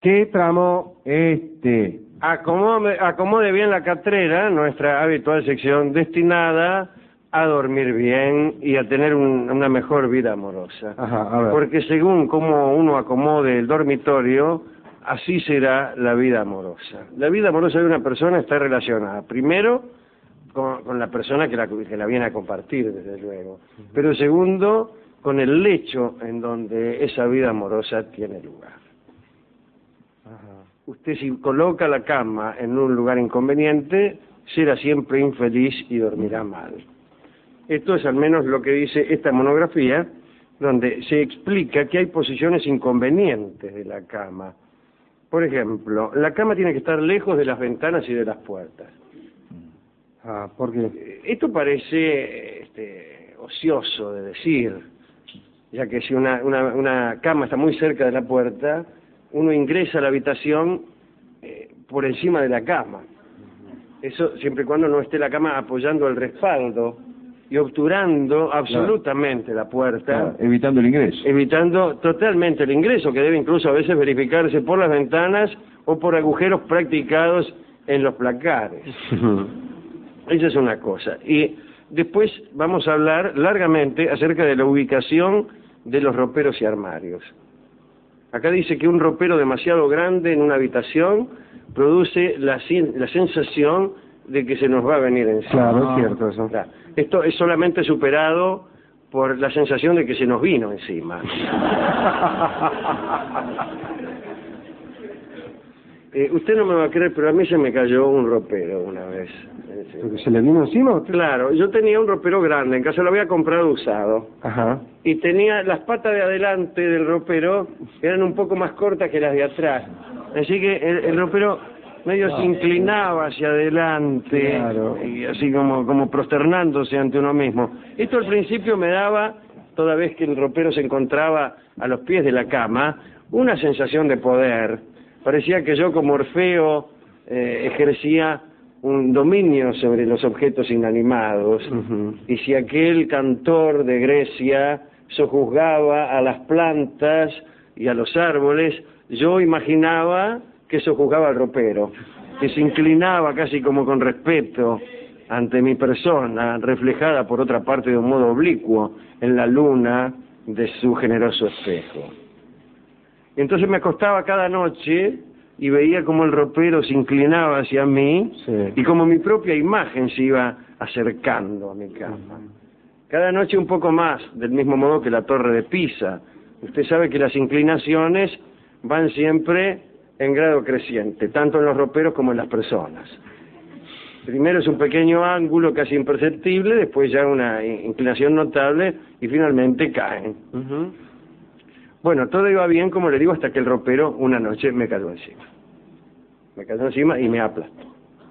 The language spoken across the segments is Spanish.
¿Qué tramo? Este. Acomode bien la catrera, nuestra habitual sección destinada a dormir bien y a tener una mejor vida amorosa. Ajá, a ver. Porque según cómo uno acomode el dormitorio, así será la vida amorosa. La vida amorosa de una persona está relacionada, primero, con la persona que la viene a compartir, desde luego. Pero segundo, con el lecho en donde esa vida amorosa tiene lugar. Ajá. Usted, si coloca la cama en un lugar inconveniente, será siempre infeliz y dormirá mal. Esto es al menos lo que dice esta monografía, donde se explica que hay posiciones inconvenientes de la cama. Por ejemplo, la cama tiene que estar lejos de las ventanas y de las puertas. Ah, ¿por qué? Esto parece ocioso de decir, ya que si una cama está muy cerca de la puerta, uno ingresa a la habitación por encima de la cama. Eso siempre y cuando no esté la cama apoyando el respaldo y obturando absolutamente la puerta. Claro, evitando el ingreso. Evitando totalmente el ingreso, que debe incluso a veces verificarse por las ventanas o por agujeros practicados en los placares. Esa es una cosa. Y después vamos a hablar largamente acerca de la ubicación de los roperos y armarios. Acá dice que un ropero demasiado grande en una habitación produce la sensación de que se nos va a venir encima. Claro, es cierto eso. Claro. Esto es solamente superado por la sensación de que se nos vino encima. Usted no me va a creer, pero a mí se me cayó un ropero una vez. ¿Se le vino encima a usted? Claro, yo tenía un ropero grande, en casa lo había comprado usado. Ajá. Y tenía las patas de adelante del ropero, eran un poco más cortas que las de atrás. Así que el ropero medio se inclinaba hacia adelante, claro, y así como prosternándose ante uno mismo. Esto al principio me daba, toda vez que el ropero se encontraba a los pies de la cama, una sensación de poder. Parecía que yo como Orfeo ejercía un dominio sobre los objetos inanimados. Y si aquel cantor de Grecia sojuzgaba a las plantas y a los árboles, yo imaginaba que sojuzgaba al ropero, que se inclinaba casi como con respeto ante mi persona, reflejada por otra parte de un modo oblicuo en la luna de su generoso espejo. Entonces me acostaba cada noche y veía como el ropero se inclinaba hacia mí, sí, y como mi propia imagen se iba acercando a mi cama. Cada noche un poco más, del mismo modo que la torre de Pisa. Usted sabe que las inclinaciones van siempre en grado creciente, tanto en los roperos como en las personas. Primero es un pequeño ángulo casi imperceptible, después ya una inclinación notable y finalmente caen. Bueno, todo iba bien, como le digo, hasta que el ropero una noche me cayó encima. Me cayó encima y me aplastó.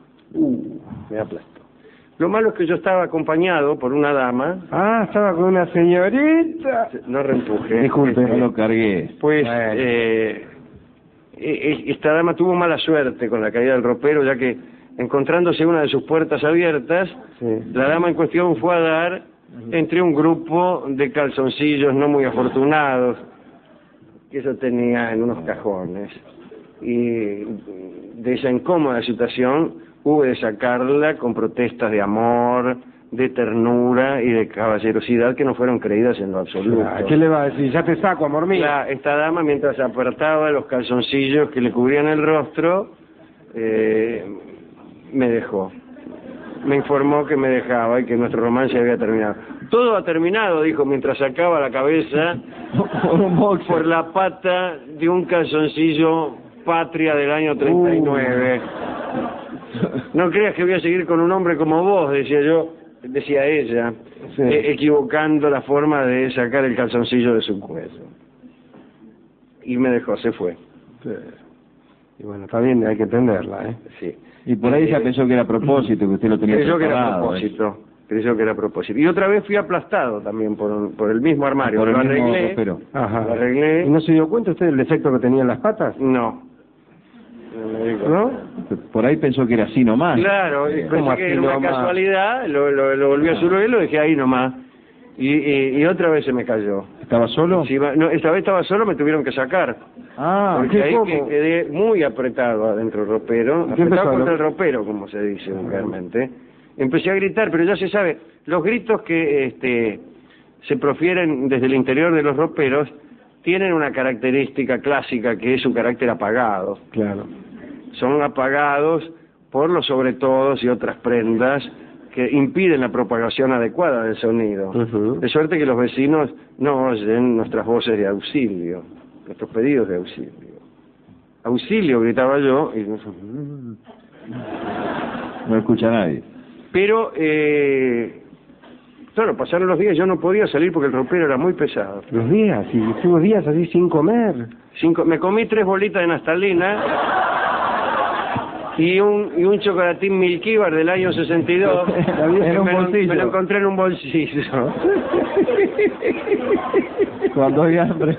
Me aplastó. Lo malo es que yo estaba acompañado por una dama. Ah, estaba con una señorita. No reempuje. Disculpe, no lo cargué. Pues Bueno. esta dama tuvo mala suerte con la caída del ropero, ya que encontrándose una de sus puertas abiertas, Sí. la dama en cuestión fue a dar entre un grupo de calzoncillos no muy afortunados que eso tenía en unos cajones, y de esa incómoda situación hube de sacarla con protestas de amor, de ternura y de caballerosidad que no fueron creídas en lo absoluto. ¿Qué le va a decir? Ya te saco, amor mío. Esta dama, mientras apartaba los calzoncillos que le cubrían el rostro, me dejó. Me informó que me dejaba y que nuestro romance había terminado. Todo ha terminado, dijo, mientras sacaba la cabeza por la pata de un calzoncillo Patria del año 39. No creas que voy a seguir con un hombre como vos, decía ella, sí, equivocando la forma de sacar el calzoncillo de su cuello. Y me dejó, se fue. Sí. Y bueno, está bien, hay que entenderla, ¿eh? Sí. Y por ahí ya pensó que era a propósito, que usted lo tenía Creyó que era a preparado, propósito. Creyó que era a propósito. Y otra vez fui aplastado también por el mismo armario. Por el Lo mismo arreglé. ropero. Ajá. Lo arreglé. ¿Y no se dio cuenta usted del defecto que tenía en las patas? No. No me di cuenta. ¿No? Por ahí pensó que era así nomás. Claro, y ¿Cómo pensé así que era una nomás? casualidad, lo volví a su lugar y lo dejé ahí nomás. Y otra vez se me cayó. ¿Estaba solo? No, esta vez estaba solo, me tuvieron que sacar. Ah, porque ¿qué, ahí cómo? quedé muy apretado adentro del ropero, ¿Qué empezó, apretado contra no? el ropero, como se dice vulgarmente. Empecé a gritar, pero ya se sabe, los gritos que se profieren desde el interior de los roperos tienen una característica clásica que es su carácter apagado. Claro. Son apagados por los sobretodos y otras prendas que impiden la propagación adecuada del sonido. Ujú. De suerte que los vecinos no oyen nuestras voces de auxilio, nuestros pedidos de auxilio. Auxilio, gritaba yo, y no escucha nadie. pero claro, pasaron los días, yo no podía salir porque el ropero era muy pesado. Los días, y estuvo días así sin comer. Me comí 3 bolitas de naftalina y un chocolatín Milkíbar del año 62. En un bolsillo. Me lo encontré en un bolsillo. Cuando hay hambre.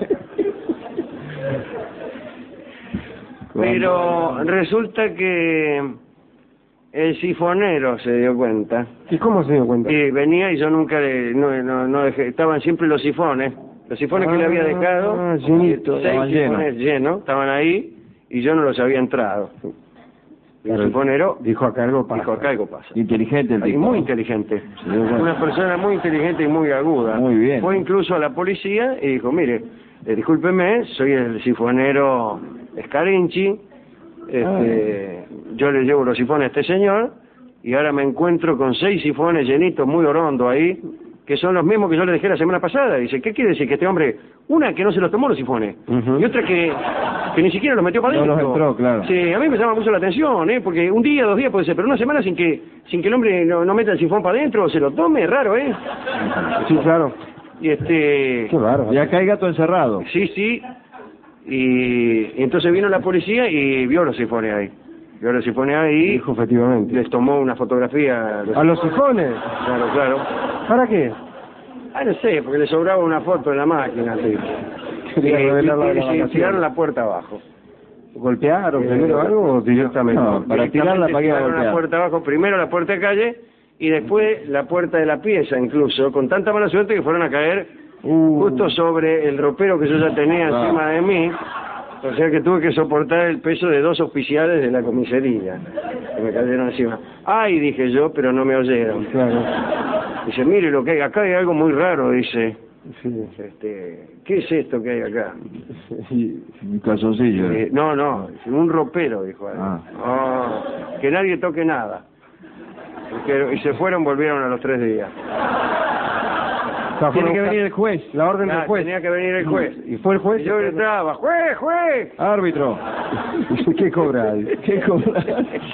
Pero resulta que el sifonero se dio cuenta. ¿Y cómo se dio cuenta? Y venía y yo nunca no dejé, estaban siempre los sifones que le había dejado, llenito, 6 estaban sifones llenos, estaban ahí y yo no los había entrado. Y el Claro, sifonero dijo acá algo pasa. dijo, acá algo pasa. Inteligente el Y tipo. muy inteligente, Sí, bueno. una persona muy inteligente y muy aguda. Muy bien. Fue incluso a la policía y dijo, mire, discúlpeme, soy el sifonero Scarinci, yo le llevo los sifones a este señor y ahora me encuentro con 6 sifones llenitos muy orondo ahí, que son los mismos que yo le dejé la semana pasada. Dice, ¿qué quiere decir? Que este hombre, una que no se los tomó los sifones, Ujú. y otra que ni siquiera los metió para No adentro. los entró, claro. Sí, a mí me llama mucho la atención, porque un día, 2 días puede ser, pero una semana sin que el hombre no meta el sifón para adentro o se lo tome, es raro, ¿eh? Sí, claro. Y Qué bárbaro. Y acá hay gato encerrado. sí, y entonces vino la policía y vio los sifones ahí. Vio los sifones ahí, Dijo efectivamente. les tomó una fotografía. ¿A los sifones? Claro. ¿Para qué? No sé, porque le sobraba una foto en la máquina, sí. Quería revelar la y se grabación. tiraron la puerta abajo. ¿Golpearon primero algo o directamente? No, para tirarla, ¿para qué iba a Tiraron la golpear? puerta abajo, primero la puerta de calle y después la puerta de la pieza incluso, con tanta mala suerte que fueron a caer justo sobre el ropero que yo ya tenía encima de mí, o sea que tuve que soportar el peso de 2 oficiales de la comisaría, que me cayeron encima. Ay, dije yo, pero no me oyeron. Claro. Dice, mire lo que hay, acá hay algo muy raro, dice. Sí. ¿Qué es esto que hay acá? Un calzoncillo. No, un ropero, dijo él. Que nadie toque nada. Y se fueron, volvieron a los 3 días. Tiene que venir el juez. La orden del juez. Tenía que venir el juez. ¿Y fue el juez? Y yo gritaba, ¡juez, juez! Árbitro. ¿Qué cobra? ¿Qué cobra?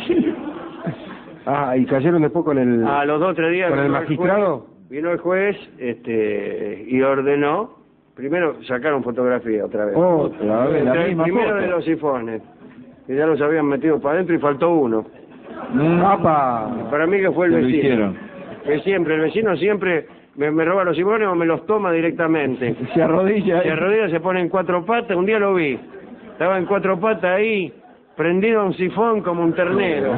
Y cayeron después con el... A los 2 o 3 días ¿Con el vino magistrado? Vino el juez y ordenó, primero sacaron fotografía otra vez. Otra vez, la misma Primero foto. de los sifones, que ya los habían metido para adentro y faltó uno. ¡Apa! Para mí que fue el Se lo vecino. hicieron. El vecino siempre me roba los sifones o me los toma directamente. Se arrodilla. Se arrodilla, se pone en 4 patas, un día lo vi. Estaba en 4 patas ahí, prendido a un sifón como un ternero.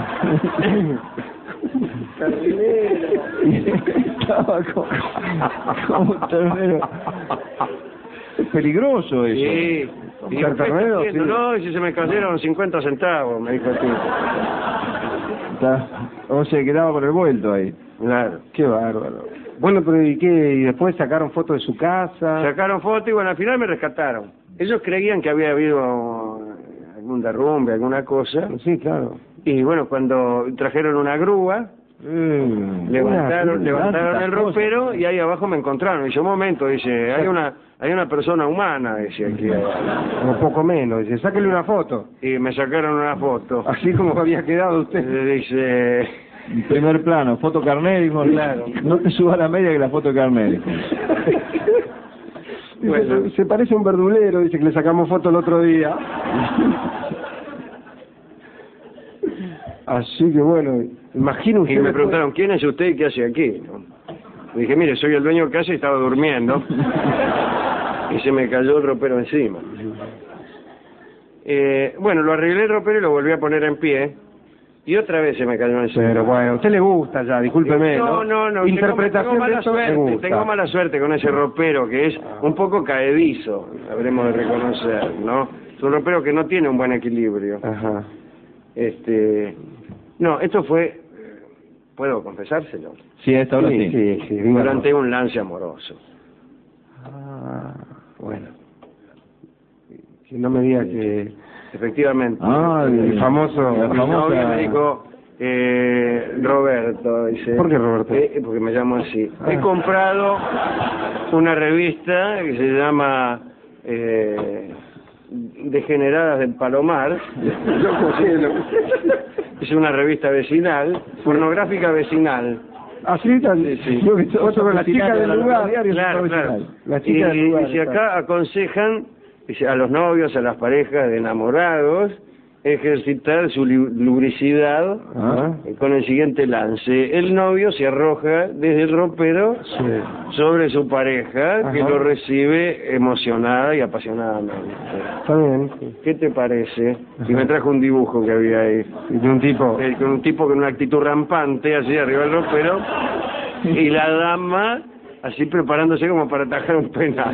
Estaba como un ternero. Es peligroso eso. Sí. ¿Un Y yo, ¿qué está ternero? haciendo? Sí. No, y si se me cayeron 50 centavos, me dijo el tipo. O se quedaba por el vuelto ahí. Claro. Qué bárbaro. Bueno, pero ¿y qué? ¿Y después sacaron fotos de su casa? Sacaron fotos y bueno, al final me rescataron. Ellos creían que había habido algún derrumbe, alguna cosa. Sí, claro. Y bueno, cuando trajeron una grúa, levantaron el ropero y ahí abajo me encontraron. Dice, un momento, dice, hay una persona humana, dice aquí. O poco menos. Dice, sáquenle una foto. Y me sacaron una foto. Así como había quedado usted. Dice, En primer plano, foto carnético. Claro. No te subas a la media que la foto carnético. Dice, se parece a un verdulero, dice que le sacamos foto el otro día. Así que bueno, imagino usted... y me preguntaron, ¿quién es usted y qué hace aquí? ¿No? Le dije, mire, soy el dueño de casa y estaba durmiendo. Y se me cayó el ropero encima. Bueno, lo arreglé el ropero y lo volví a poner en pie. Y otra vez se me cayó encima. Pero bueno, a usted le gusta ya, discúlpeme. No, Interpretación tengo de mala eso me suerte, gusta. tengo mala suerte con ese ropero que es un poco caedizo, habremos de reconocer, ¿no? Es un ropero que no tiene un buen equilibrio. Ajá. No, esto fue, ¿puedo confesárselo? Sí, a esta hora sí. Sí, dígalo. Durante un lance amoroso. Ah, bueno. Que no me diga que... Efectivamente. Ah, el famoso... la Mi famosa- novia me dijo, Roberto, dice. ¿Por qué Roberto? Porque me llamo así. He comprado una revista que se llama Degeneradas del Palomar. Es una revista vecinal, pornográfica vecinal. Así tan... Sí. Vos sos la chica del lugar. Claro, claro. La chica del lugar. Y si acá aconsejan dice, a los novios, a las parejas de enamorados, ejercitar su lubricidad con el siguiente lance. El novio se arroja desde el ropero sobre su pareja, que lo recibe emocionada y apasionadamente. Está bien. ¿Qué te parece? Y me trajo un dibujo que había ahí. De un tipo... Con un tipo con una actitud rampante, así arriba del ropero, y la dama así preparándose como para atajar un penal.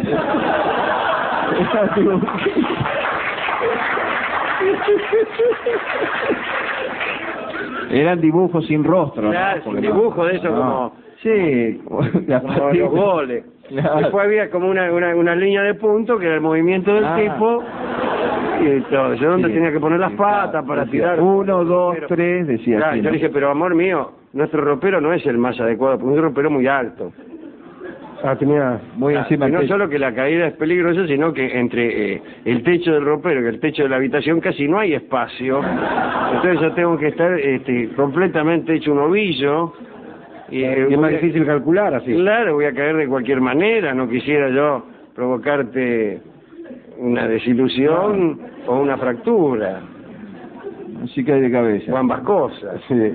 Eran dibujos sin rostro, Claro, ¿no? un dibujo de eso como... Sí, como los goles. Claro. Después había como una línea de punto que era el movimiento del tipo y todo. Yo donde tenía que poner las patas para tirar. 1, 2, 3, decía Claro, así, yo ¿no? le dije, pero amor mío, nuestro ropero no es el más adecuado, porque es un ropero muy alto. Ah, tenía... Muy encima Y no del techo. solo que la caída es peligrosa, sino que entre el techo del ropero y el techo de la habitación casi no hay espacio. Entonces yo tengo que estar completamente hecho un ovillo. Y es más difícil calcular así. Claro, voy a caer de cualquier manera. No quisiera yo provocarte una desilusión o una fractura. Así que hay de cabeza. O ambas cosas. Sí.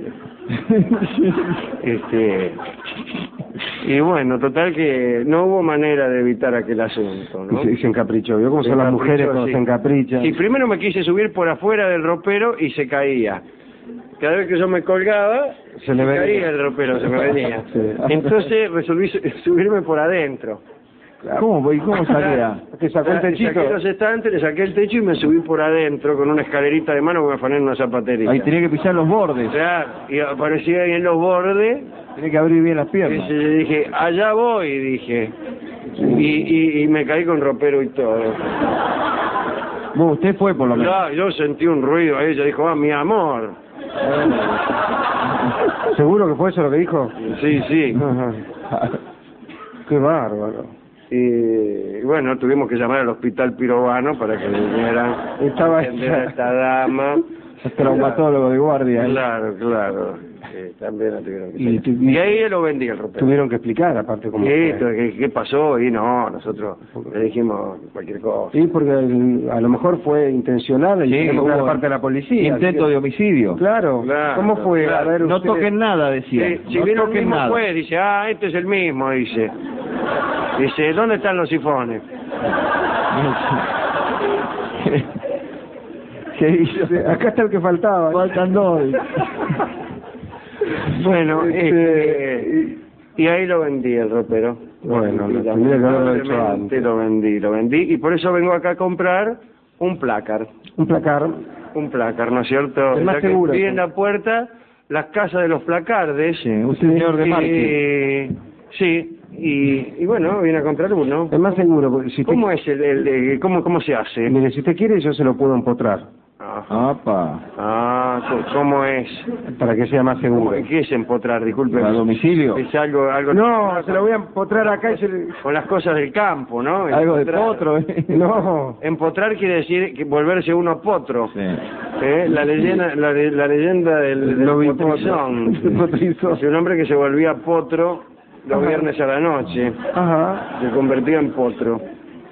Y bueno, total que no hubo manera de evitar aquel asunto, ¿no? Se encaprichó. ¿Vio cómo Se son las encaprichó, mujeres cuando sí. se encaprichan? Sí, primero me quise subir por afuera del ropero y se caía. Cada vez que yo me colgaba, Se le venía. caía el ropero, se me venía. Sí. Entonces resolví subirme por adentro. ¿Cómo? ¿Y cómo salía? Que sacó el techito. Saqué los estantes, le saqué el techo y me subí por adentro con una escalerita de mano que me afané en una zapatería. Ahí tenía que pisar los bordes. Claro, y aparecía ahí en los bordes. Tenía que abrir bien las piernas. Y le dije, allá voy, dije. Y me caí con ropero y todo. Bueno, usted fue por lo menos. No, yo sentí un ruido ahí, ella dijo, mi amor. ¿Seguro que fue eso lo que dijo? Sí, sí. Ajá. Qué bárbaro. Y bueno, tuvimos que llamar al hospital pirobano para que vinieran Estaba a atender a esta dama. El traumatólogo de guardia. Claro, claro. También la tuvieron que Y hacer. Y ahí lo vendí el ropero. Tuvieron que explicar, aparte, cómo Sí, fue. ¿qué pasó? Y no, nosotros le dijimos cualquier cosa. Sí, porque a lo mejor fue intencional y Sí, tenemos que hubo dar parte de la policía. Intento de homicidio. Claro. Claro, ¿Cómo fue? claro. A ver, No ustedes- toquen nada, decía. Sí, si no vieron el toquen mismo nada. juez, dice, este es el mismo, dice. Dice, ¿dónde están los sifones? ¿Qué hizo? Acá está el que faltaba. Faltan dos. Bueno, y ahí lo vendí el ropero. Bueno, lo tendría que haberlo hecho Lamentablemente antes. lo vendí, y por eso vengo acá a comprar un plácar, Un placar. ¿no es cierto? Es más Ya que seguro, vi sí. en la puerta las casas de los placardes. Sí, un señor de marketing. Sí, y bueno, vine a comprar uno. Es más seguro. Porque si ¿Cómo es cómo se hace? Mire, si usted quiere, yo se lo puedo empotrar. Ajá. Apa. ¿Cómo es? Para que sea más seguro. ¿Qué es empotrar? Disculpe. ¿A domicilio? Es algo No, se lo voy a empotrar acá y se le... con las cosas del campo, ¿no? Algo de Empotrar. potro, No. Empotrar quiere decir que volverse uno potro. Sí. La leyenda del potrizón. Potrizón. Es un hombre que se volvía potro los viernes a la noche. Ajá. Se convertía en potro.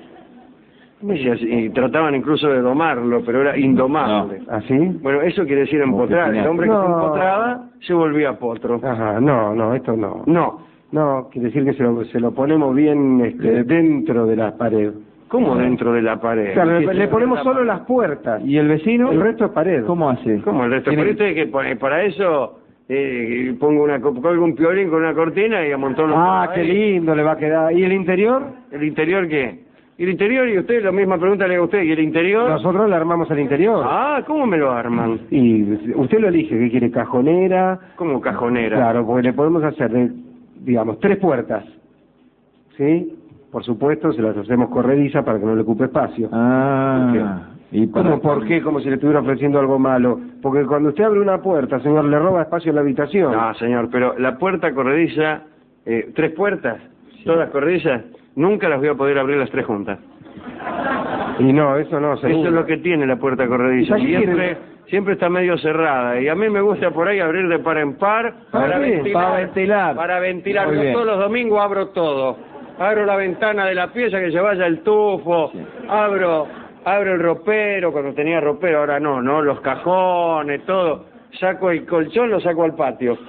Y trataban incluso de domarlo, pero era indomable. ¿Así? Bueno, eso quiere decir empotrar. El hombre que se No. empotraba se volvía potro. Ajá. No, esto no. No. No, quiere decir que se lo ponemos bien dentro de la pared. ¿Cómo dentro de la pared? Claro, le ponemos solo las puertas. ¿Y el vecino? El resto es pared. ¿Cómo hace? ¿Cómo el resto? Tiene- Pero usted que para eso colgo un piolín con una cortina y amontono. Ah, todo qué ahí. lindo le va a quedar. ¿Y el interior? ¿El interior qué? ¿Y el interior? Y usted, la misma pregunta le hago a usted. ¿Y el interior? Nosotros le armamos el interior. Ah, ¿cómo me lo arman? Y usted lo elige, ¿qué quiere? ¿Cajonera? ¿Cómo cajonera? Claro, porque le podemos hacer, digamos, 3 puertas. ¿Sí? Por supuesto, se las hacemos corrediza para que no le ocupe espacio. Ah, y ¿Cómo? ¿Por qué? Como si le estuviera ofreciendo algo malo. Porque cuando usted abre una puerta, señor, le roba espacio en la habitación. No, señor, pero la puerta corrediza, 3 puertas, todas corredizas, nunca las voy a poder abrir las 3 juntas. Y no, eso no, seguro. Eso es lo que tiene la puerta corrediza. ¿Y qué quiere? Siempre está medio cerrada. Y a mí me gusta por ahí abrir de par en par Para ventilar. Para ventilar. Muy Yo bien. todos los domingos abro todo. Abro la ventana de la pieza que se vaya el tufo. Sí. Abro el ropero, cuando tenía ropero, ahora no, los cajones, todo. Saco el colchón, lo saco al patio.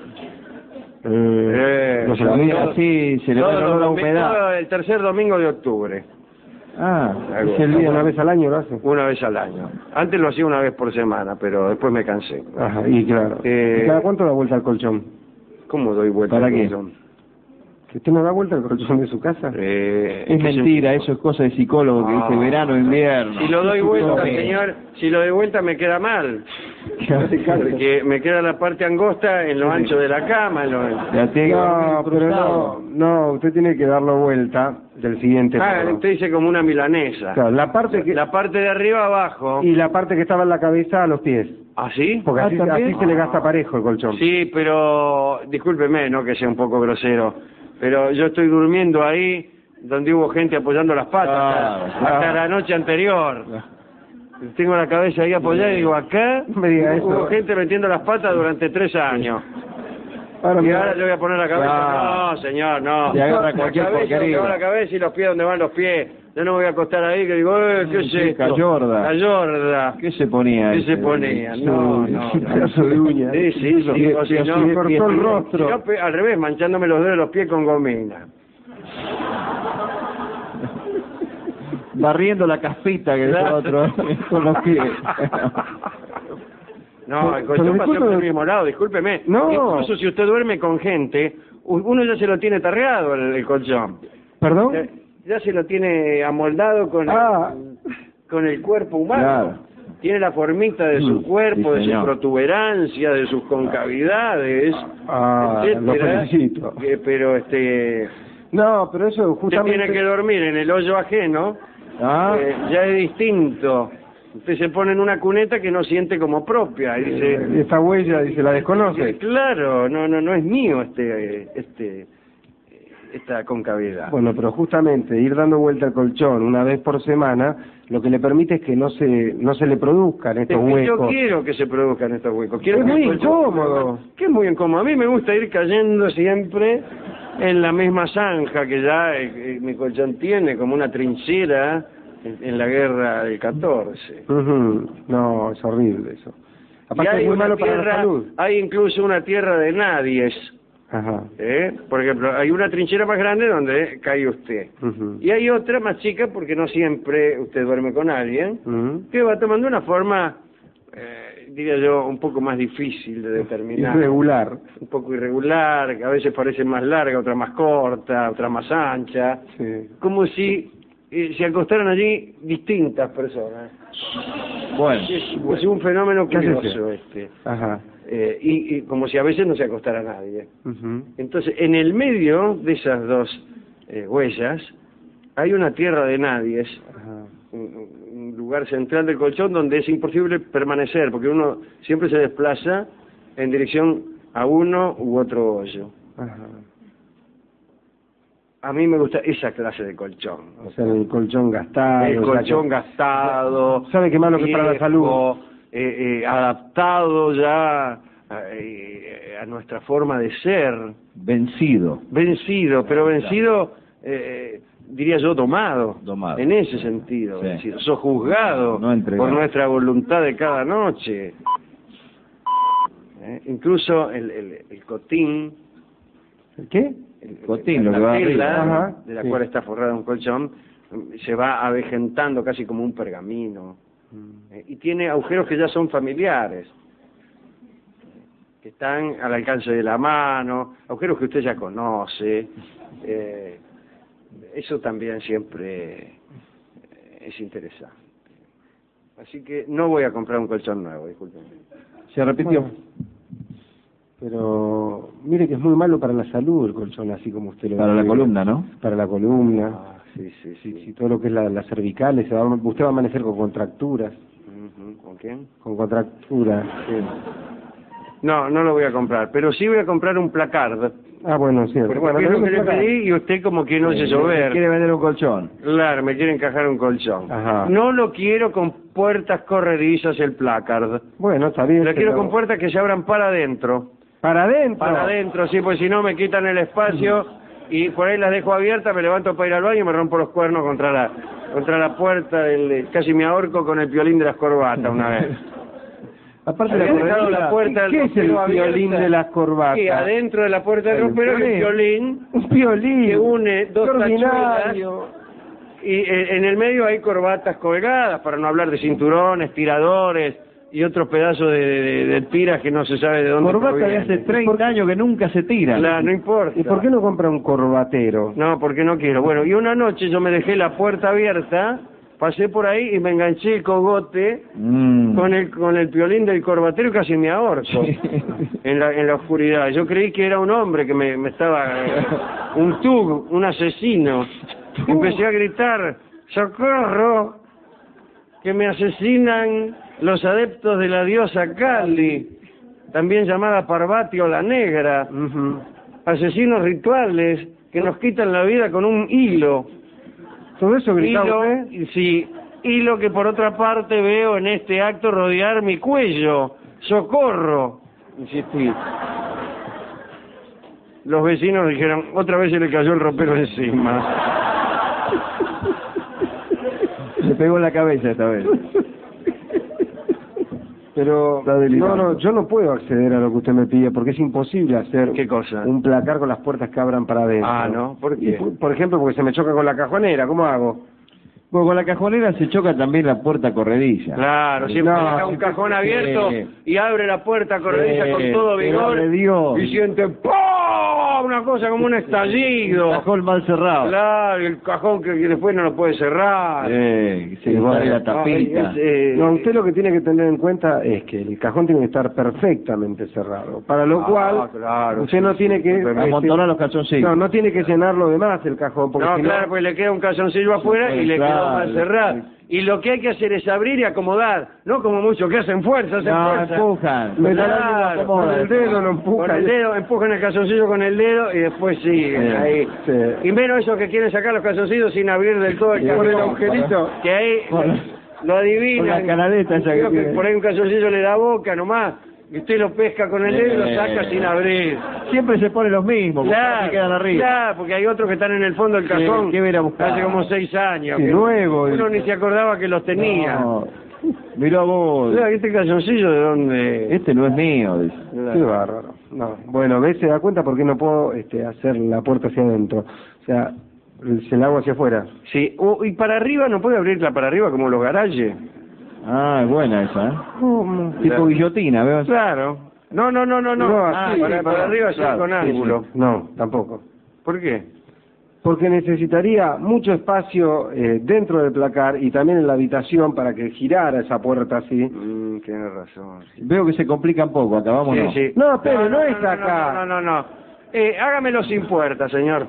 No se lo Así, diga. así se le va Todos a los la domingos, humedad. el tercer domingo de octubre. Ah, Es el día, una vez al año lo hace. Una vez al año. Antes lo hacía una vez por semana, pero después me cansé. Ajá, y claro. ¿Y cada cuánto da vuelta al colchón? ¿Cómo doy vuelta ¿Para al qué? colchón? ¿Que usted no da vuelta al colchón de su casa? es ¿en qué mentira, sentido? eso es cosa de psicólogo que dice verano, invierno. Si lo doy vuelta, Sí. señor, si lo doy vuelta me queda mal. Porque me queda la parte angosta en lo ancho de la cama. Ya tiene que No, dormir pero cruzado. no, usted tiene que darlo vuelta del siguiente modo. Usted dice como una milanesa. Claro, la parte que... La parte de arriba abajo. Y la parte que estaba en la cabeza a los pies. ¿Ah, sí? Porque así, ¿también? así se le gasta parejo el colchón. Sí, pero discúlpeme, no que sea un poco grosero, pero yo estoy durmiendo ahí donde hubo gente apoyando las patas hasta la noche anterior. Tengo la cabeza ahí apoyada y digo, acá No me diga hubo eso. gente metiendo las patas durante 3 años. Ahora, Y mira, ahora le voy a poner la cabeza. Claro. No, señor, no. Le agarra La cualquier cabeza donde porquería. va la cabeza y los pies donde van los pies. Yo no me voy a acostar ahí que digo, ¿qué es Sí, esto? cayorda. Cayorda. ¿Qué se ponía? ¿Qué ese? se ponía? No, no. un pedazo de uña. Sí, sí, sí. Sí, O si sí, no, sí, me cortó el rostro. si no, al revés, manchándome los dedos de los pies con gomina. Barriendo la caspita que Claro. es otro con los pies. No, el Pero colchón pasa disculpe- por el mismo lado, discúlpeme. No. Incluso si usted duerme con gente, uno ya se lo tiene tarreado el colchón. ¿Perdón? Ya se lo tiene amoldado Ah. con el cuerpo humano. Claro. Tiene la formita de su Sí, cuerpo, de su señor. protuberancia, de sus concavidades, Ah, lo etcétera. felicito. Pero No, pero eso usted justamente... tiene que dormir en el hoyo ajeno, Ah, ya es distinto. Usted se pone en una cuneta que no siente como propia y dice, Esta huella, dice, la desconoce. claro, no es mío esta concavidad. Bueno, pero justamente ir dando vuelta al colchón una vez por semana, lo que le permite es que no se le produzcan Es estos que yo huecos. quiero que se produzcan estos huecos. Quiero Es que muy el colchón- incómodo. Que es muy incómodo. A mí me gusta ir cayendo siempre en la misma zanja que ya mi colchón tiene, como una trinchera en la guerra del 14. Ujú. No, es horrible eso. Y Aparte hay es muy una malo para la tierra, salud. hay incluso una tierra de nadies. Ajá. Por ejemplo, hay una trinchera más grande donde cae usted. Ujú. Y hay otra más chica porque no siempre usted duerme con alguien, Ujú. que va tomando una forma, diría yo, un poco más difícil de determinar. Irregular. Un poco irregular, que a veces parece más larga, otra más corta, otra más ancha. Sí. Como si se acostaran allí distintas personas. bueno. Es un fenómeno ¿Qué hace curioso Ajá. y como si a veces no se acostara nadie. Ujú. Entonces, en el medio de esas dos huellas hay una tierra de nadies, Ajá. un lugar central del colchón donde es imposible permanecer, porque uno siempre se desplaza en dirección a uno u otro hoyo. Ajá. A mí me gusta esa clase de colchón. O sea, el colchón gastado. El o sea colchón que- gastado. ¿Sabe qué malo que es para la viejo, salud? Adaptado ya a nuestra forma de ser. Vencido. Vencido, pero vencido, diría yo, domado. Domado. En ese sentido, Sí. vencido. Sojuzgado No entregado. por nuestra voluntad de cada noche. Incluso el cotín. ¿El qué? Cotín, lo la que va tela, arriba. Ajá, de la sí. cual está forrada un colchón, se va avejentando casi como un pergamino. Y tiene agujeros que ya son familiares, que están al alcance de la mano, agujeros que usted ya conoce. Eso también siempre es interesante. Así que no voy a comprar un colchón nuevo, discúlpenme. Se repitió. Bueno, pero mire que es muy malo para la salud el colchón, así como usted lo Para la describe. columna, ¿no? Para la columna. Sí, sí, sí. Si todo lo que es la cervical, usted va a amanecer con contracturas. Ujú. ¿Con quién? Con contracturas. No, no lo voy a comprar, pero sí voy a comprar un placard. Ah, bueno, sí. Porque Bueno, es lo que tenemos le placard. pedí y usted como que no se llover. Quiere vender un colchón. Claro, me quiere encajar un colchón. Ajá. No lo quiero con puertas corredizas el placard. Bueno, está bien. Lo quiero pero- con puertas que se abran para adentro. ¿Para adentro? Para adentro, sí, pues si no me quitan el espacio y por ahí las dejo abiertas, me levanto para ir al baño y me rompo los cuernos contra la puerta, casi me ahorco con el violín de las corbatas una vez. Aparte de Había la dejado corredera, la puerta del ¿qué es el ropero violín abierta? de las corbatas? Y adentro de la puerta del El ropero hay un violín Un violín. que une dos Qué tachuelas ordinario. y en el medio hay corbatas colgadas, para no hablar de cinturones, tiradores y otros pedazos de tiras que no se sabe de dónde Corbata de provienen. hace 30 años que nunca se tira. Claro, no importa. ¿Y por qué no compra un corbatero? No, porque no quiero. Bueno, y una noche yo me dejé la puerta abierta, pasé por ahí y me enganché el cogote con el violín del corbatero y casi me ahorco en la oscuridad. Yo creí que era un hombre que me estaba... un tug, un asesino. Empecé a gritar, ¡socorro! Que me asesinan los adeptos de la diosa Kali, también llamada Parvati o la Negra. Asesinos rituales que nos quitan la vida con un hilo. ¿Todo eso gritaba Hilo, usted? sí, hilo que por otra parte veo en este acto rodear mi cuello. ¡Socorro! Insistí. Los vecinos dijeron, otra vez se le cayó el ropero encima. Se pegó en la cabeza esta vez. Pero Está delirando. no, yo no puedo acceder a lo que usted me pide porque es imposible hacer ¿Qué cosa? un placar con las puertas que abran para adentro. Ah, ¿no? ¿Por qué? Por ejemplo, porque se me choca con la cajonera, ¿cómo hago? Bueno, con la cajonera se choca también la puerta corrediza. Claro, siempre No, deja un sí, cajón sí, abierto y abre la puerta corrediza con todo vigor de Dios. y siente ¡pum! Una cosa como un estallido. Cajón mal cerrado. Claro, el cajón que después no lo puede cerrar. Se le sale la tapita. No, usted lo que tiene que tener en cuenta es que el cajón tiene que estar perfectamente cerrado, para lo cual claro, usted sí, no tiene que Amontonar los calzoncillos. no tiene que llenarlo de más el cajón, porque No, si claro, pues le queda un calzoncillo afuera y le quedó Claro, mal cerrado. Y lo que hay que hacer es abrir y acomodar, no como muchos que hacen fuerza, empujan. Claro, con el dedo lo empuja. Con el dedo, empujan el calzoncillo con el dedo y después siguen ahí. Sí. Y menos esos que quieren sacar los calzoncillos sin abrir del todo el Sí, cajón. por el agujerito. Que ahí lo adivinan. Con la canaleta esa que Creo tiene. por ahí un calzoncillo le da boca nomás. Y usted lo pesca con el dedo y lo saca sin abrir. Siempre se pone los mismos, porque se quedan arriba. Claro, porque hay otros que están en el fondo del cajón. ¿qué hubiera buscado? Hace como 6 años. Sí, que nuevo. Uno ni se acordaba que los tenía. No. Mirá vos. Claro, ¿este calzoncillo de dónde? Este no es mío. Dice. Qué bárbaro. No. Bueno, ¿ves? Se da cuenta por qué no puedo hacer la puerta hacia adentro. O sea, se la hago hacia afuera. Sí, y para arriba, ¿no puede abrirla para arriba como los garajes? Ah, es buena esa, ¿eh? ¿Cómo? Tipo guillotina, ¿veo? Claro. No. No, así, para arriba sí, claro, con sí, ángulo. No, tampoco. ¿Por qué? Porque necesitaría mucho espacio dentro del placar y también en la habitación para que girara esa puerta así. Tiene razón. Sí, Veo que se complica un poco, acá vamos. ¿No? sí. No, espere, no es acá. No. Hágamelo sin puerta, señor.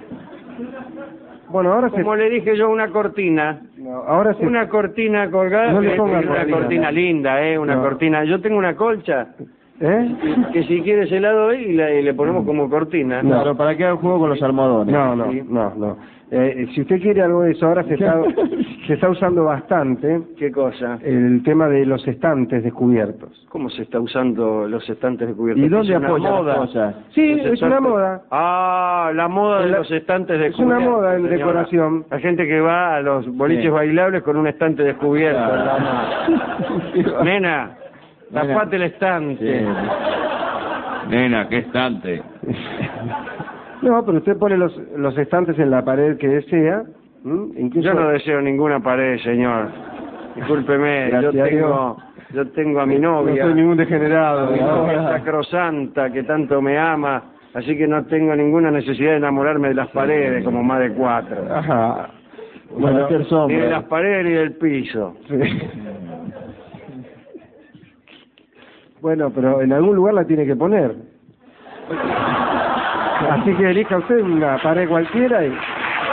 Bueno, ahora Como le dije yo, una cortina. ahora se... Una cortina colgada. No le ponga una cortina. cortina linda, una No. cortina. Yo tengo una colcha que si quiere se la doy y le ponemos como cortina. No. Claro, ¿para qué hago juego con los almohadones? No. Si usted quiere algo de eso, ahora se está usando bastante ¿Qué cosa? el tema de los estantes descubiertos. ¿Cómo se está usando los estantes descubiertos? ¿Y dónde ¿Es una apoya moda? las cosas? Sí, Los es una estantes- moda. Ah, la moda de los estantes Es descubiertos. una moda en señora. decoración. La gente que va a los boliches Sí. bailables con un estante descubierto. Claro. Nena, Nena. tapate el estante. Nena, qué estante. No, pero usted pone los estantes en la pared que desea. Incluso... Yo no deseo ninguna pared, señor. Discúlpeme, Gracias a yo tengo a mi No novia. soy ningún degenerado. Mi ¿no? novia sacrosanta que tanto me ama, así que no tengo ninguna necesidad de enamorarme de las paredes como más de 4. Ajá. Bueno, hacer Ni sombra. de las paredes ni del piso. Sí. Bueno, pero en algún lugar la tiene que poner. Así que elija usted una pared cualquiera y...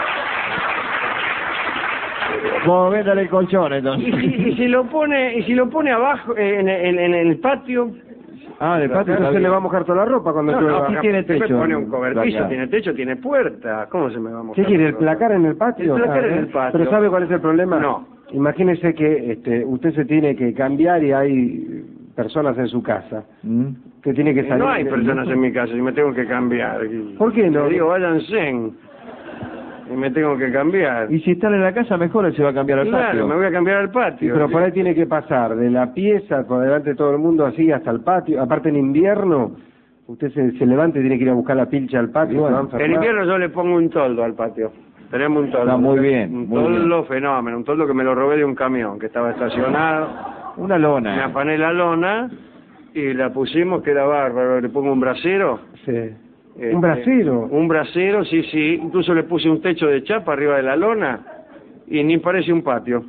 Vos véndale el colchón, Y entonces. si lo pone abajo, en el patio... Ah, de patio No se le va a mojar toda la ropa cuando No, llueva. no, aquí tiene me techo. pone un cobertizo, Placar. tiene techo, tiene puerta. ¿Cómo se me va a mojar? ¿Qué quiere, el placar en el patio? El placar en el patio. ¿Pero sabe cuál es el problema? No. Imagínese que usted se tiene que cambiar y hay personas en su casa. ¿Mm? Que tiene que salir. No hay personas en mi casa y me tengo que cambiar. ¿Por qué no? Le digo, váyanse. Y me tengo que cambiar. Y si están en la casa, mejor él se va a cambiar al Claro, patio. me voy a cambiar al Sí, patio. pero por ahí tiene que pasar de la pieza por delante de todo el mundo así hasta el patio. Aparte en invierno, usted se levanta y tiene que ir a buscar la pilcha al patio. Y bueno, se va a enfermar. En invierno yo le pongo un toldo al patio. Tenemos un toldo. Está muy bien, Un muy toldo fenómeno. Un toldo que me lo robé de un camión que estaba estacionado. Una Me lona. afané la lona y la pusimos, queda bárbaro. Le pongo un brasero. Sí. ¿Un brasero? Un brasero, sí, sí. Incluso le puse un techo de chapa arriba de la lona y ni parece un patio.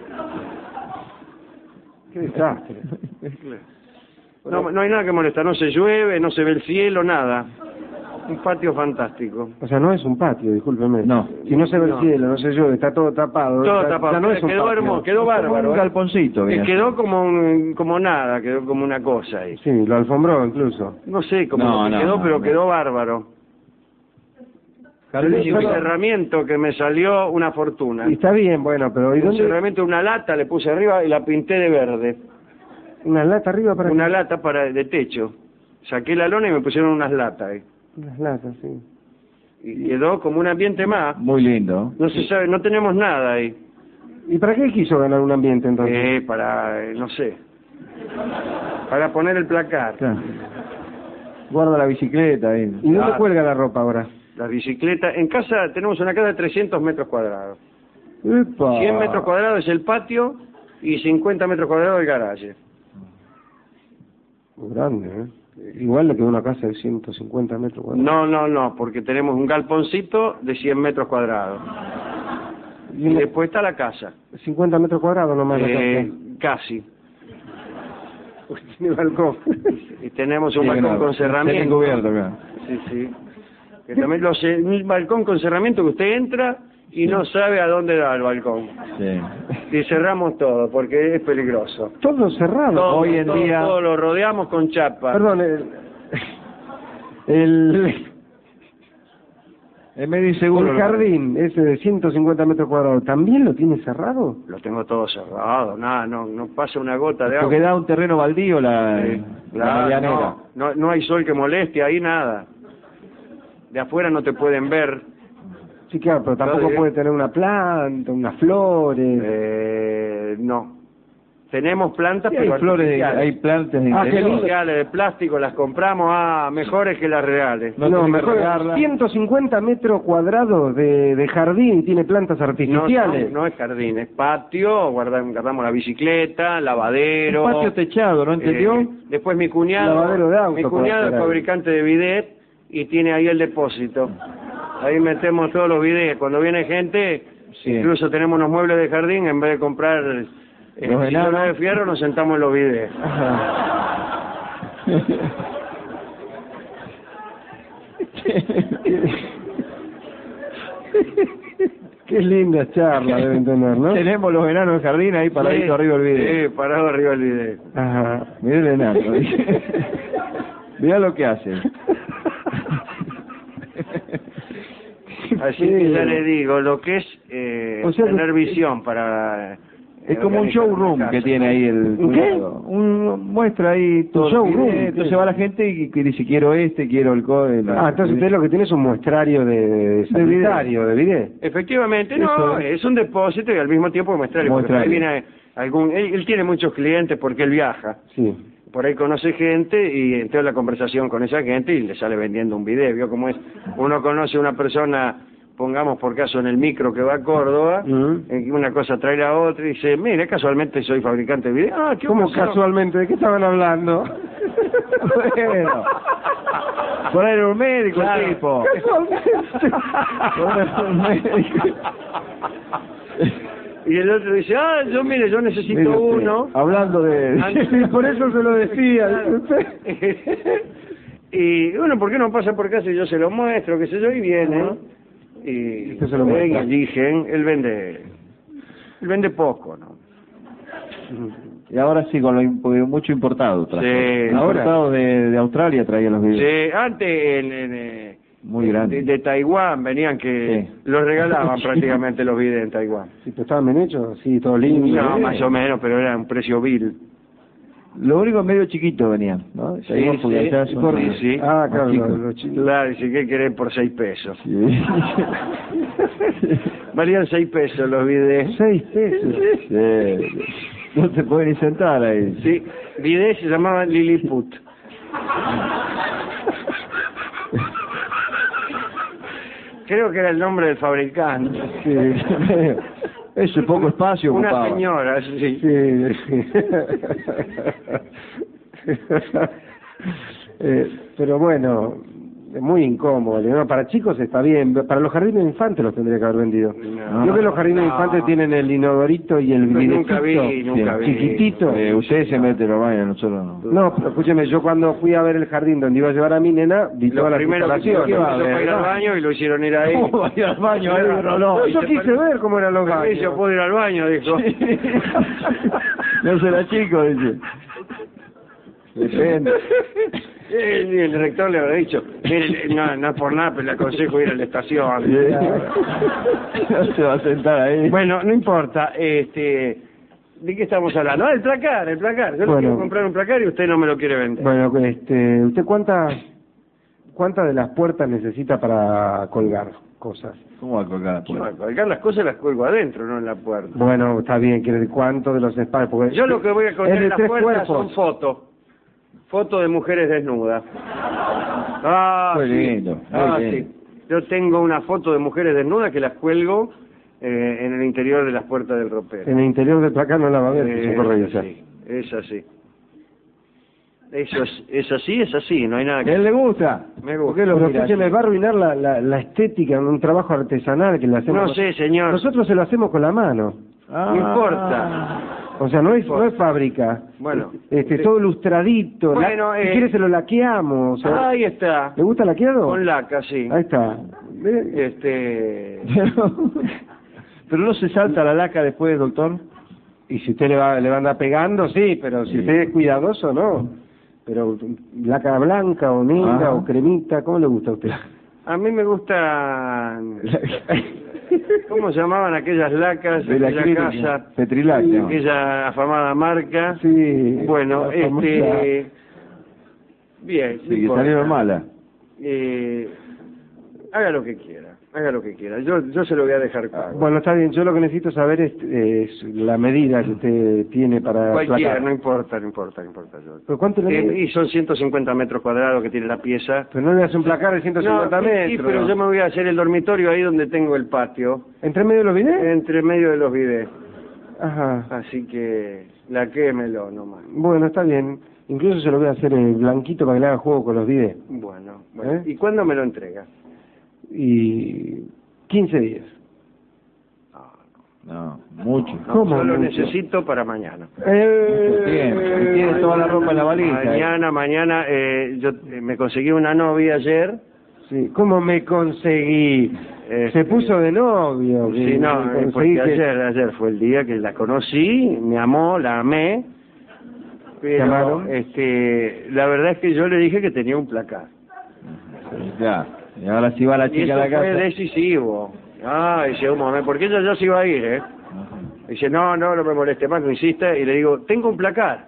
Qué desastre. No hay nada que molestar. No se llueve, no se ve el cielo, nada. Un patio fantástico. O sea, no es un patio, discúlpeme. No. Si no se ve No. el cielo, no se llueve, está todo tapado. Todo ya, tapado. ya no es un Quedó patio. hermoso, quedó Como bárbaro. un ¿eh? galponcito, bien. Quedó como nada, quedó como una cosa ahí. Sí, lo alfombró incluso. No sé cómo No, no, quedó, no, pero no. quedó bárbaro. Jardín Y un cerramiento que me salió una fortuna. Y está bien, bueno, pero ¿y Un dónde? cerramiento, una lata le puse arriba y la pinté de verde. Una lata arriba para... Una lata de techo. Saqué la lona y me pusieron unas latas ahí. Unas latas, sí. Y quedó como un ambiente más. Muy lindo. No se sabe, no tenemos nada ahí. ¿Y para qué quiso ganar un ambiente entonces? No sé. Para poner el placar. Claro. Guarda la bicicleta ahí. ¿Y dónde Claro. cuelga la ropa ahora? La bicicleta. En casa tenemos una casa de 300 metros cuadrados. ¡Epa! 100 metros cuadrados es el patio y 50 metros cuadrados el garaje. Muy grande, ¿eh? Igual le quedó una casa de 150 metros cuadrados. No, porque tenemos un galponcito de 100 metros cuadrados. Y una- después está la casa. 50 metros cuadrados nomás la casa. Casi. Tiene balcón. Y tenemos un Sí, balcón no, con tiene cerramiento. cubierto, claro. Sí, sí. Que también un balcón con cerramiento que usted entra y no sabe a dónde da el balcón. Sí. Y cerramos todo porque es peligroso. Todo cerrado. Todo, Hoy en día- todo lo rodeamos con chapa. Perdón, el Es medio inseguro. el jardín ese de 150 metros cuadrados, ¿también lo tiene cerrado? Lo tengo todo cerrado, nada, no pasa una gota de agua. Porque da un terreno baldío la Claro, medianera. no hay sol que moleste, ahí nada. De afuera no te pueden ver. Sí, claro, pero tampoco Claro, puede tener una planta, unas flores. No. Tenemos plantas, Sí, hay pero flores, artificiales. hay plantas de Ah, qué interior. Artificiales de plástico, las compramos, mejores que las reales. No No, tiene que mejor regarla. 150 metros cuadrados de jardín tiene plantas artificiales. No es jardín, es patio, guardamos la bicicleta, lavadero. Un patio techado, ¿no entendió? Después mi cuñado, Lavadero de auto mi puede cuñado hacer es ahí. fabricante de bidet y tiene ahí el depósito. Ahí metemos todos los bidets. Cuando viene gente, Sí. incluso tenemos unos muebles de jardín, en vez de comprar sillones enanos. de fierro, nos sentamos en los bidets. Qué linda charla deben tener, ¿no? Tenemos los enanos del jardín ahí paraditos Sí, arriba del video. Sí, parado arriba del bidet. Ajá. Mirá el enano. Mirá lo que hace. Así que ya le digo, lo que es O sea que- tener visión para... Es como un organizar una showroom casa. que tiene ahí el ¿Un qué? cuñado. Muestra ahí todo. showroom, Entonces ¿qué? va la gente y que dice quiero quiero el Ah, entonces usted lo que tiene es un muestrario de sanitario, de bidet. Efectivamente, no, es un depósito y al mismo tiempo muestrario. Porque por ahí Muestrario. viene él tiene muchos clientes porque él viaja. Sí. Por ahí conoce gente y entra la conversación con esa gente y le sale vendiendo un video. ¿Vio cómo es? Uno conoce a una persona, pongamos por caso en el micro que va a Córdoba, y una cosa trae a otra y dice, mire, casualmente soy fabricante de video. Ah, ¿qué ¿Cómo ocasión? casualmente? ¿De qué estaban hablando? Bueno. Por ahí era un médico Claro. el tipo. Por ahí era un médico. Y el otro dice, yo necesito Mire usted, uno. Hablando de... Sí, por eso se lo decía. Y bueno, ¿por qué no pasa por casa y yo se lo muestro, qué sé yo, y viene? Y Usted se lo ven, muestra. eligen, él vende poco, ¿no? Y ahora sí, con mucho importado. Trajo. Sí. Importado de Australia traía los videos. Sí, antes Muy grande. de Taiwán venían que Sí. los regalaban prácticamente los videos en Taiwán. Sí, pero estaban bien hechos, sí, todo lindo. No, más o menos, pero era un precio vil. Lo único medio chiquito venían, ¿no? Sí, Taiwán, porque sí, allá son sí, más- sí. Ah, más claro, chicos. los chicos. Claro, dice, ¿qué querés por 6 pesos? Sí. Valían 6 pesos los videos. 6 pesos. Sí. No te pueden ni sentar ahí. Sí, videos se llamaban Lilliput. Creo que era el nombre del fabricante. Sí. Ese poco espacio Una ocupaba. señora, sí. Sí. Pero bueno, es muy incómodo. ¿No? Para chicos está bien, para los jardines de infantes los tendría que haber vendido. No. Creo que los jardines de infantes tienen el inodorito y el Nunca bidecito vi, nunca vi. chiquitito. Ustedes se meten los baños, nosotros no. No, pero escúcheme, yo cuando fui a ver el jardín donde iba a llevar a mi nena, vi Lo todas las primero que hizo instalaciones. fue ir al baño y lo hicieron ir ahí. ¿Cómo va a ir al baño? Ahí, pero no. No, yo quise ver cómo eran los Permiso, baños. puedo ir al baño, dijo. No será chico, dice. Depende. El rector le habrá dicho, mire, no es por nada, pero le aconsejo ir a la estación. No se va a sentar ahí. Bueno, no importa, ¿de qué estamos hablando? Ah, el placar. Yo le Bueno. quiero comprar un placar y usted no me lo quiere vender. Bueno, ¿usted cuántas de las puertas necesita para colgar cosas? ¿Cómo va a colgar la puerta? Bueno, colgar las cosas las cuelgo adentro, no en la puerta. Bueno, está bien, quiere decir cuánto de los espacios. Porque Yo lo que voy a colgar es de en las 3 puertas cuerpos. son fotos de mujeres desnudas. Ah, Muy sí. lindo, muy Ah, lindo. sí. Yo tengo una foto de mujeres desnudas que las cuelgo en el interior de las puertas del ropero. En el interior del placar no la va a ver, que son correos ya. Sí, es así. Eso es así, no hay nada ¿A que... él le gusta? Me gusta. ¿Por qué lo Pero mira escúcheme, así? va a arruinar la estética en un trabajo artesanal que le hacemos. No sé, señor. Nosotros se lo hacemos con la mano. Ah. No importa. O sea, no es fábrica. Bueno. Todo lustradito. Bueno, si quiere se lo laqueamos. O sea, Ahí está. ¿le gusta laqueado? Con laca, sí. Ahí está. Pero no se salta la laca después, doctor. Y si usted le va a andar pegando, sí, pero si Sí. usted es cuidadoso, no. Pero laca blanca o negra Ah. o cremita, ¿cómo le gusta a usted? A mí me gustan... ¿Cómo se llamaban aquellas lacas De la aquella clínica. casa? Petrilac, De ¿no? aquella afamada marca. Sí. Bueno, la famosa- bien, Sí, no que importa. salieron malas. Haga lo que quiera. Yo se lo voy a dejar pago. Bueno, está bien. Yo lo que necesito saber es la medida que usted tiene para Cualquiera, placar. no importa. Yo. ¿Pero cuánto le mide? Y son 150 metros cuadrados que tiene la pieza. Pero no le hace un placar de 150 No, metros. sí, pero yo me voy a hacer el dormitorio ahí donde tengo el patio, ¿Entre medio de los bidés? entre medio de los bidés. Ajá. Así que laquémelo nomás. Bueno, está bien. Incluso se lo voy a hacer blanquito para que le haga juego con los bidés. Bueno. ¿Eh? ¿Y cuándo me lo entrega? Y 15 días. No, mucho. No, ¿Cómo yo lo mucho? necesito para mañana. Bien, tiene toda la ropa en la valija. Mañana, yo me conseguí una novia ayer. Sí. ¿Cómo me conseguí? Se puso de novio. Sí, no, Me conseguí porque que- ayer fue el día que la conocí, me amó, la amé. Pero, amaron? la verdad es que yo le dije que tenía un placar. Ya. Y ahora sí va la Y chica eso a la fue casa. decisivo. Dice un momento, porque ella ya se iba a ir, ¿eh? Dice, no me moleste más, no insiste. Y le digo, tengo un placar.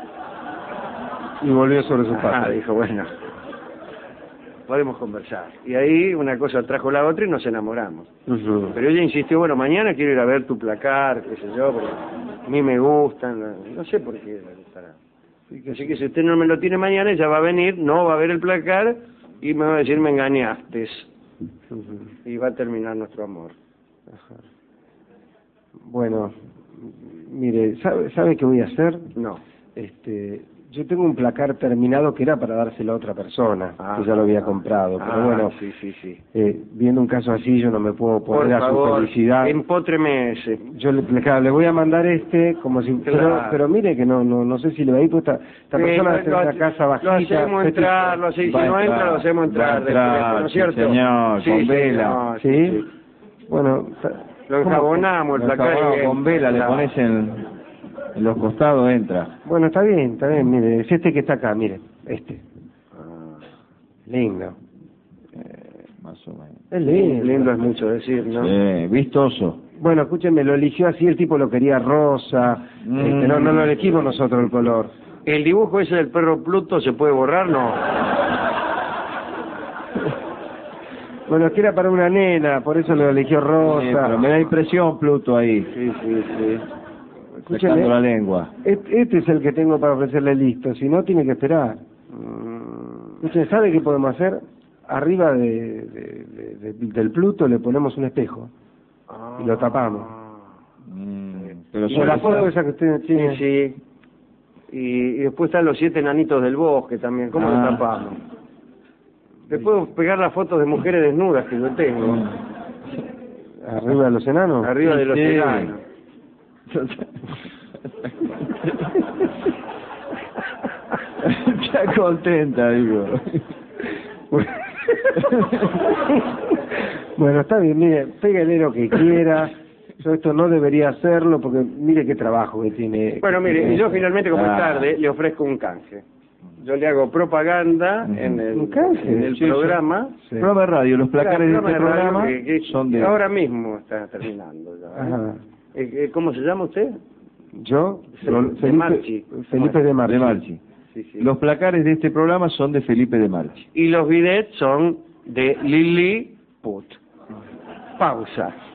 Y volvió sobre su paso. Dijo, bueno, podemos conversar. Y ahí una cosa trajo la otra y nos enamoramos. Ujú. Pero ella insistió, bueno, mañana quiero ir a ver tu placar, qué sé yo, porque a mí me gustan, no sé por qué le gustará. Así que si usted no me lo tiene mañana, ella va a venir, no va a ver el placar y me va a decir, me engañaste. Ujú. Y va a terminar nuestro amor. Ajá. Bueno, mire, ¿sabe qué voy a hacer? No. Yo tengo un placar terminado que era para dárselo a otra persona, que ya lo había comprado, pero bueno, sí. Viendo un caso así yo no me puedo poner Por a su favor, felicidad. empótreme ese. Yo le voy a mandar como si, Claro. pero mire que no sé si le va a ir, pues esta persona está en una casa bajita. Lo hacemos entrar, si no entra, lo hacemos entrar. ¿No es cierto? Señor, Sí, con vela. ¿Sí? Bueno, Lo enjabonamos, el placar. Con vela, le pones en los costados, entra. bueno, está bien, mire, es este que está acá, mire, lindo. Más o menos. Es lindo. Lindo es mucho decir, ¿no? Sí, vistoso. Bueno, escúcheme, lo eligió así, el tipo lo quería rosa, no lo elegimos nosotros el color. ¿El dibujo ese del perro Pluto se puede borrar? No. Bueno, es que era para una nena, por eso lo eligió rosa. Sí, pero me da impresión Pluto ahí. Sí. Sacando la lengua. Este es el que tengo para ofrecerle listo, si no tiene que esperar. ¿Usted sabe qué podemos hacer? Arriba del Pluto le ponemos un espejo y lo tapamos. Pero Y con la foto esa que usted tiene. Sí. Y después están los 7 enanitos del bosque también. ¿Cómo lo tapamos? Le puedo pegar las fotos de mujeres desnudas que yo tengo. ¿Arriba de los enanos? Arriba de los Sí. enanos. Está contenta, digo. Bueno, está bien, mire, pégale lo que quiera. Yo esto no debería hacerlo porque mire qué trabajo que tiene. Bueno, mire, yo finalmente, como es tarde, le ofrezco un canje. Yo le hago propaganda en ¿Un canje? en el Sí, programa. Sí. Programa de radio, los placares de Programa este radio programa que son de... ahora mismo está terminando ya. Ajá. ¿Cómo se llama usted? Yo, De Marchi. Felipe de Marchi. De Marchi. Sí. Los placares de este programa son de Felipe de Marchi. Y los bidets son de Lili Put. Pausa.